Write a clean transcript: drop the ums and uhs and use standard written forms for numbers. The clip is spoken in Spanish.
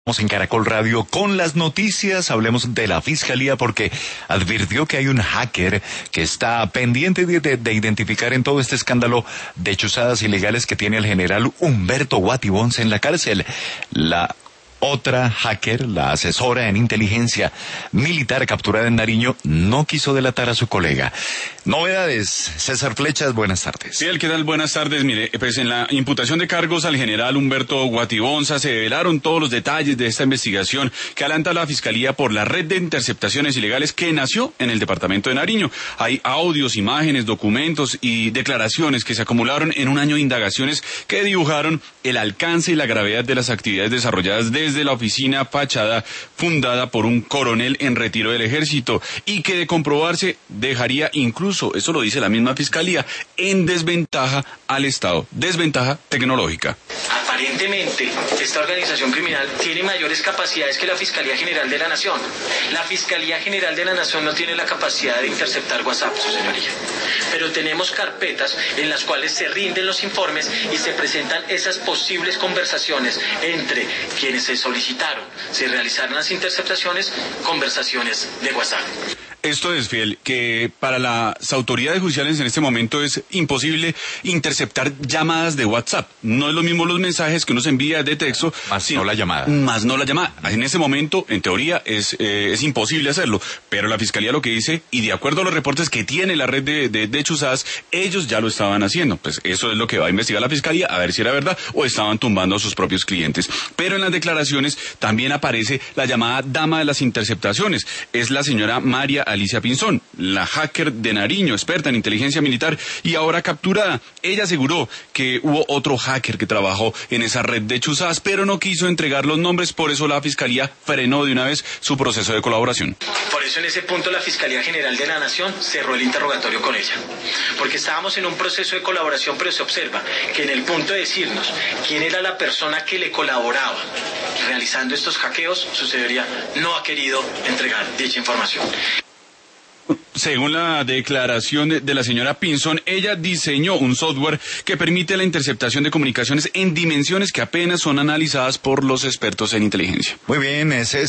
En Caracol Radio con las noticias, hablemos de la Fiscalía porque advirtió que hay un hacker que está pendiente de identificar en todo este escándalo de chuzadas ilegales que tiene el general Humberto Guatibonza en la cárcel. La otra hacker, la asesora en inteligencia militar capturada en Nariño, no quiso delatar a su colega. Novedades, César Flechas, buenas tardes. Sí, ¿qué tal? Buenas tardes. Mire, pues en la imputación de cargos al general Humberto Guatibonza se develaron todos los detalles de esta investigación que adelanta la Fiscalía por la red de interceptaciones ilegales que nació en el departamento de Nariño. Hay audios, imágenes, documentos y declaraciones que se acumularon en un año de indagaciones que dibujaron el alcance y la gravedad de las actividades desarrolladas desde la oficina fachada fundada por un coronel en retiro del ejército y que de comprobarse dejaría incluso, eso lo dice la misma Fiscalía, en desventaja al Estado, desventaja tecnológica. Aparentemente, esta organización criminal tiene mayores capacidades que la Fiscalía General de la Nación. La Fiscalía General de la Nación no tiene la capacidad de interceptar WhatsApp, su señoría. Pero tenemos carpetas en las cuales se rinden los informes y se presentan esas posibles conversaciones entre quienes se solicitaron, se realizaron las interceptaciones, conversaciones de WhatsApp. Esto es, Fiel, que para las autoridades judiciales en este momento es imposible interceptar llamadas de WhatsApp. No es lo mismo los mensajes que uno se envía de texto, no la llamada. Más no la llamada. En este momento, en teoría, es imposible hacerlo. Pero la Fiscalía lo que dice, y de acuerdo a los reportes que tiene la red de chuzadas, ellos ya lo estaban haciendo. Pues eso es lo que va a investigar la Fiscalía, a ver si era verdad o estaban tumbando a sus propios clientes. Pero en las declaraciones también aparece la llamada dama de las interceptaciones. Es la señora María Alicia Pinzón, la hacker de Nariño, experta en inteligencia militar y ahora capturada. Ella aseguró que hubo otro hacker que trabajó en esa red de chuzadas, pero no quiso entregar los nombres, por eso la Fiscalía frenó de una vez su proceso de colaboración. Por eso en ese punto la Fiscalía General de la Nación cerró el interrogatorio con ella, porque estábamos en un proceso de colaboración, pero se observa que en el punto de decirnos quién era la persona que le colaboraba realizando estos hackeos, su señoría no ha querido entregar dicha información. Según la declaración de la señora Pinzón, ella diseñó un software que permite la interceptación de comunicaciones en dimensiones que apenas son analizadas por los expertos en inteligencia. Muy bien, ese es